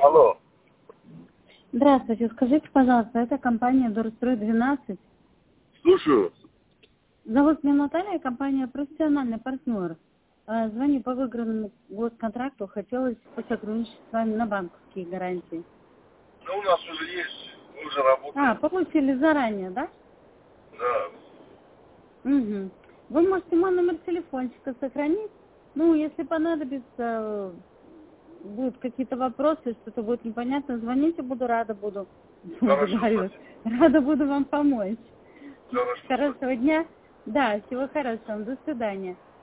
Алло. Здравствуйте, скажите, пожалуйста, это компания Дорстрой 12. Слушаю. Зовут меня Наталья, компания «Профессиональный партнер». Звоню по выигранному госконтракту, хотелось посотрудничать с вами на банковские гарантии. Ну, у нас уже есть, мы уже работаем. Получили заранее, да? Да. Угу. Вы можете мой номер телефончика сохранить. Ну, если понадобится, будут какие-то вопросы, что-то будет непонятно, звоните, рада буду. Хорошо, Говорю, спасибо. рада буду вам помочь. Хорошо, Хорошего дня. Да, всего хорошего. До свидания.